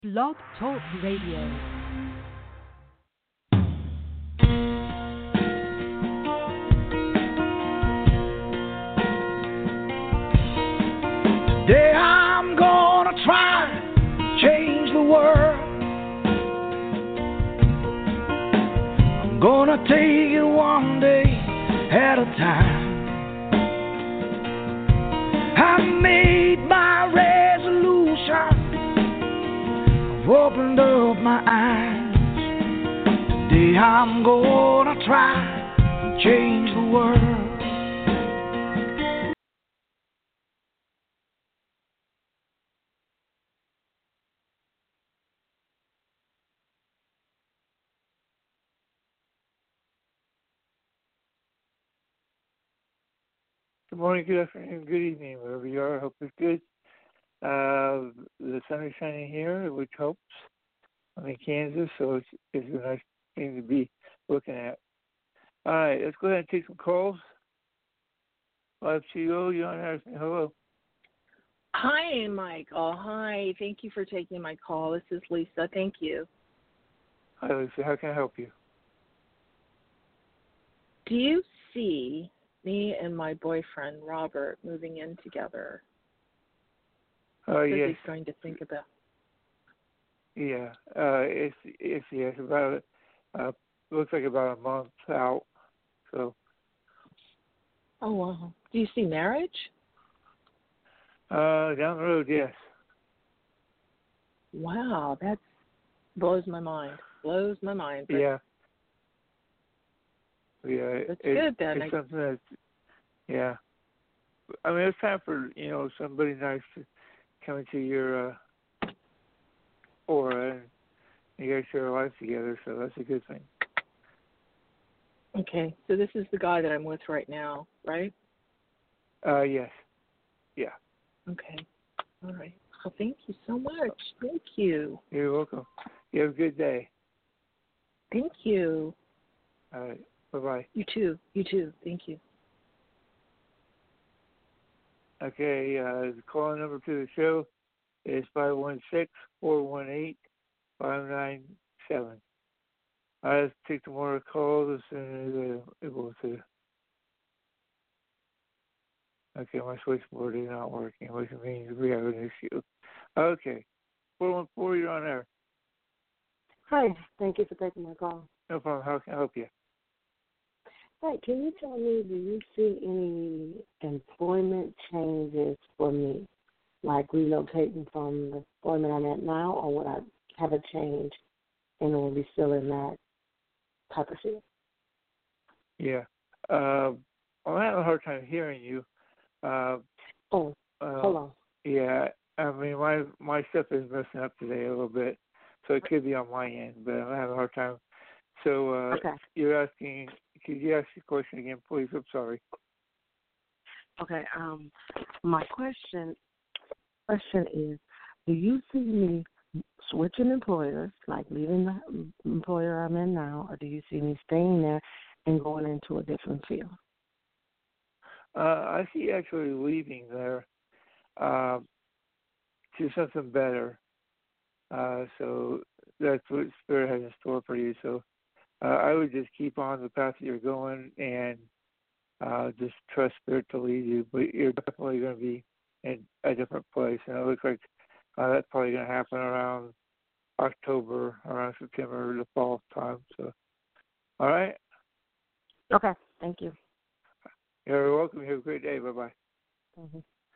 Blog Talk Radio. Today I'm gonna try to change the world. I'm gonna take it one day at a time. I made my resolution. I've opened up my eyes. Today I'm gonna try to change the world. Good morning, good afternoon, good evening, wherever you are. I hope it's good. The sun is shining here, which helps. I'm in Kansas, so it's a nice thing to be looking at. All right, let's go ahead and take some calls. Live CEO, you want to ask me hello? Hi, Michael. Hi. Thank you for taking my call. This is Lisa. Thank you. Hi, Lisa. How can I help you? Do you see me and my boyfriend, Robert, moving in together? Yes. He's going to think about. Yeah. It's yes, about looks like about a month out. So. Oh, wow. Do you see marriage? Down the road, yes. Wow, that blows my mind. Blows my mind. But yeah. Yeah. That's good then. It's something that's, yeah. I mean, it's time for, somebody nice to come into your aura, and you guys share a life together, so that's a good thing. Okay, so this is the guy that I'm with right now, right? Yes. Yeah. Okay. All right. Well, thank you so much. Thank you. You're welcome. You have a good day. Thank you. All right. Bye-bye. You too. You too. Thank you. Okay, the call number to the show is 516-418-5997. I'll take some more calls as soon as I'm able to. Okay, my switchboard is not working, which means we have an issue. Okay, 414, you're on air. Hi, thank you for taking my call. No problem. How can I help you? Hey, can you tell me, do you see any employment changes for me, like relocating from the employment I'm at now, or would I have a change and will be still in that type of field? Yeah. I'm having a hard time hearing you. Hold on. Yeah, I mean, my stuff is messing up today a little bit, so it could be on my end, but I'm having a hard time. So Okay. you're asking, could you ask your question again, please? I'm sorry. Okay. My question is, do you see me switching employers, like leaving the employer I'm in now, or do you see me staying there and going into a different field? I see you actually leaving there to something better. So that's what Spirit has in store for you. So I would just keep on the path that you're going and just trust Spirit to lead you. But you're definitely going to be in a different place. And it looks like that's probably going to happen around October, around September, the fall time. So, all right. Okay. Thank you. You're welcome. You have a great day. Bye-bye. Mm-hmm.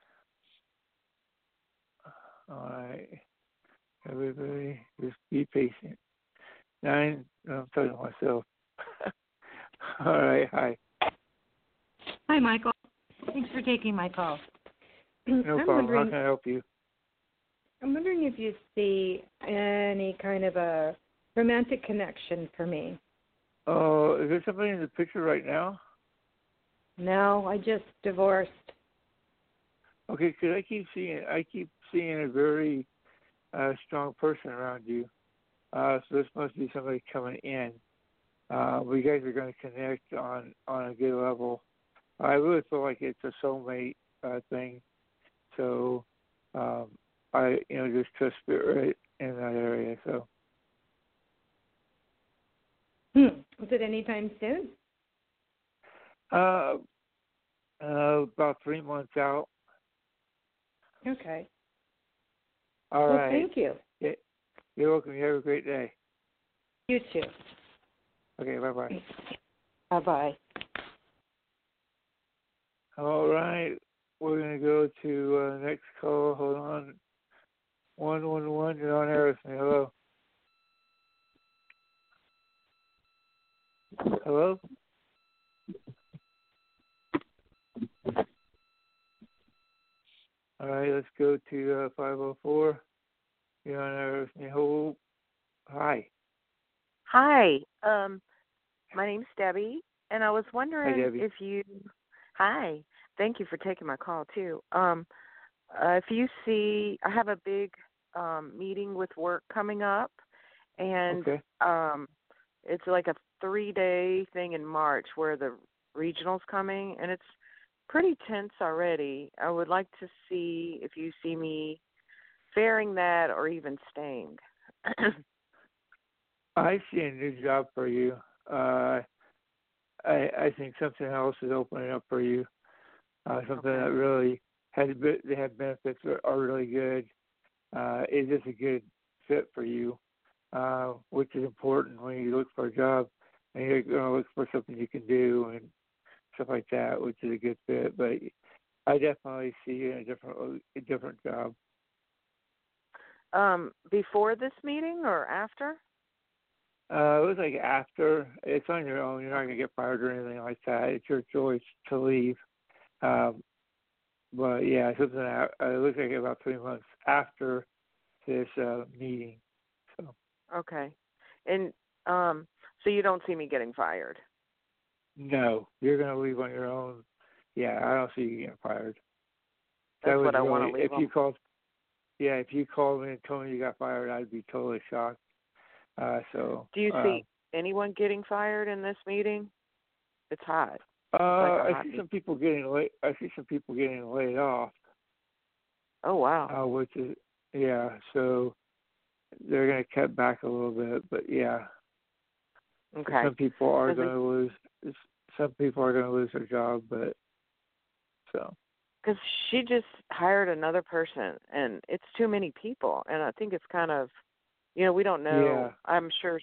All right. Everybody, just be patient. I'm talking to myself. All right. Hi. Hi, Michael. Thanks for taking my call. No problem. How can I help you? I'm wondering if you see any kind of a romantic connection for me. Oh, is there somebody in the picture right now? No, I just divorced. Okay, because I keep seeing a very strong person around you. So this must be somebody coming in. You guys are going to connect on a good level. I really feel like it's a soulmate thing. So I just trust Spirit in that area. So. Is it anytime soon? About 3 months out. Okay. All well, right. Thank you. Yeah, you're welcome. You have a great day. You too. Okay, bye-bye. Bye-bye. All right. We're going to go to next call. Hold on. 111, you're on air with me. Hello. Hello? All right, let's go to 504. You're on air with me. Hello. Hi. Hi. My name's Debbie, and I was Hi, wondering Debbie. if you. Hi. Thank you for taking my call too. If you see, I have a big meeting with work coming up, and Okay. it's like a 3-day thing in March where the regional's coming, and it's pretty tense already. I would like to see if you see me faring that or even staying. I see a new job for you. I think something else is opening up for you. Something Okay. that really they have benefits that are really good. Is just a good fit for you, which is important when you look for a job and you're going to look for something you can do and stuff like that, which is a good fit. But I definitely see you in a different job. Before this meeting or after? It was like after. It's on your own. You're not going to get fired or anything like that. It's your choice to leave. But yeah, something it looks like about 3 months after this meeting. So. Okay. And so you don't see me getting fired? No, you're going to leave on your own. Yeah, I don't see you getting fired. That's what I want to leave if you called me and told me you got fired, I'd be totally shocked. Do you see anyone getting fired in this meeting? It's hot. I see some people getting laid off. Oh wow. Which is so they're going to cut back a little bit, but yeah. Okay. Some people are going to lose. Some people are going to lose their job, but so. Because she just hired another person, and it's too many people, and I think it's kind of, we don't know. Yeah. I'm sure.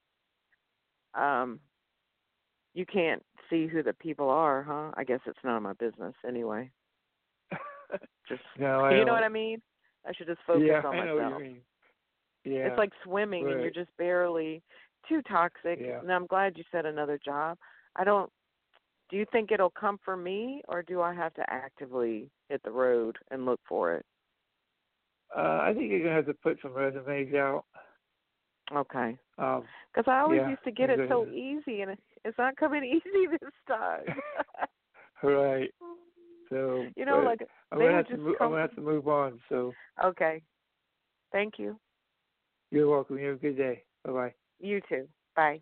You can't see who the people are, huh? I guess it's none of my business anyway. Just no, you know what I mean? I should just focus on myself. Yeah, I know what you mean. Yeah. It's like swimming, right. and you're just barely too toxic. Yeah. And I'm glad you said another job. Do you think it'll come for me, or do I have to actively hit the road and look for it? I think you're going to have to put some resumes out. Okay. Because I always used to get it so exactly. easy, and it's not coming easy this time. Right. So like I'm going to have to move on. So. Okay. Thank you. You're welcome. You have a good day. Bye-bye. You too. Bye.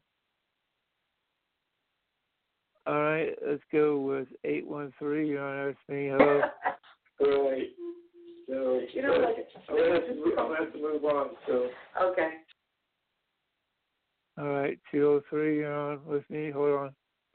All right, let's go with 813. You're on with me. Hello. All right. So, I'm going to have to move on. So. Okay. All right, 203. You're on with me. Hold on.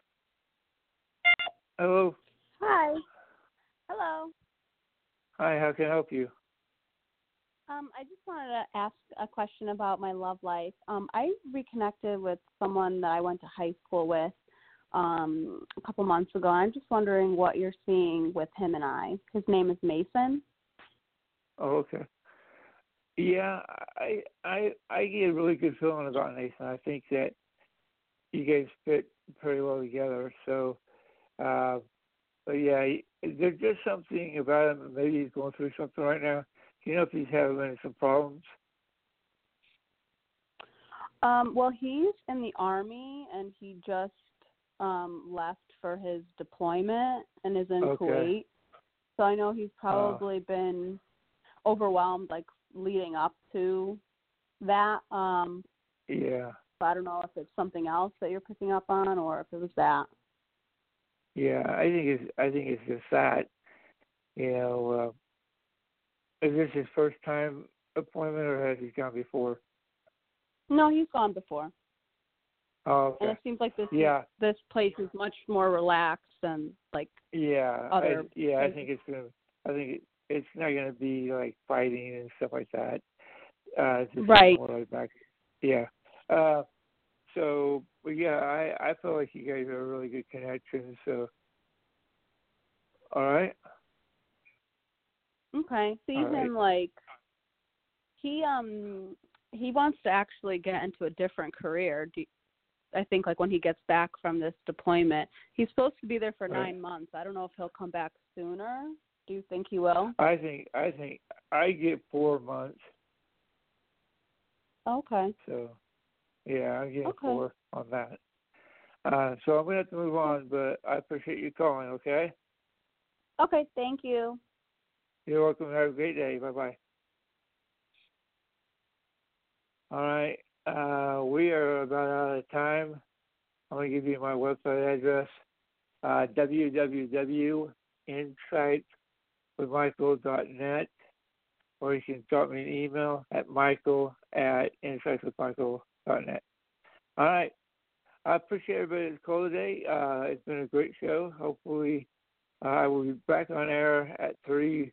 Hello. Hi. Hello. Hi. How can I help you? I just wanted to ask a question about my love life. I reconnected with someone that I went to high school with a couple months ago. I'm just wondering what you're seeing with him and I. His name is Mason. Oh, okay. Yeah, I get a really good feeling about Nathan. I think that you guys fit pretty well together. So, but yeah, there's just something about him. Maybe he's going through something right now. Do you know if he's having some problems? Well, he's in the Army, and he just left for his deployment and is in Kuwait. So I know he's probably been overwhelmed, like, leading up to that. Yeah. So I don't know if it's something else that you're picking up on or if it was that. Yeah, I think it's just that. Is this his first time appointment, or has he gone before? No, he's gone before. Oh, okay. And it seems like this place is much more relaxed than like other. I think it's not gonna be like fighting and stuff like that. Just right. More like back. Yeah. So, but yeah, I feel like you guys are a really good connection. So, all right. Okay. So even like he wants to actually get into a different career. I think like when he gets back from this deployment, he's supposed to be there for 9 months. I don't know if he'll come back sooner. Do you think he will? I think I get 4 months. Okay. So, yeah, I'm getting 4 on that. So I'm gonna have to move on, but I appreciate you calling. Okay. Okay. Thank you. You're welcome. Have a great day. Bye bye. All right. We are about out of time. I'm going to give you my website address, www.insightswithmichael.net, or you can drop me an email at michael@insightswithmichael.net. All right. I appreciate everybody's call today. It's been a great show. Hopefully, I will be back on air at 3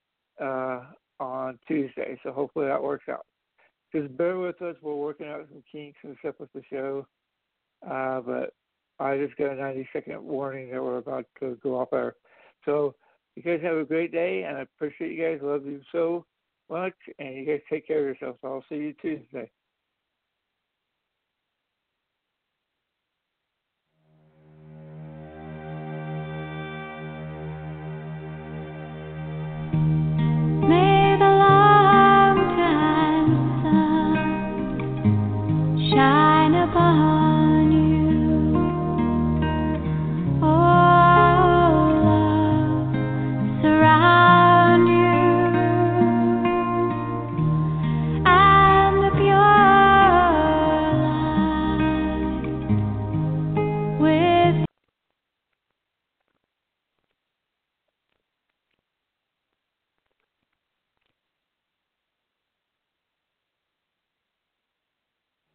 on Tuesday, so hopefully that works out. Just bear with us. We're working out some kinks and stuff with the show. But I just got a 90-second warning that we're about to go off air. So you guys have a great day, and I appreciate you guys. Love you so much, and you guys take care of yourselves. So I'll see you Tuesday.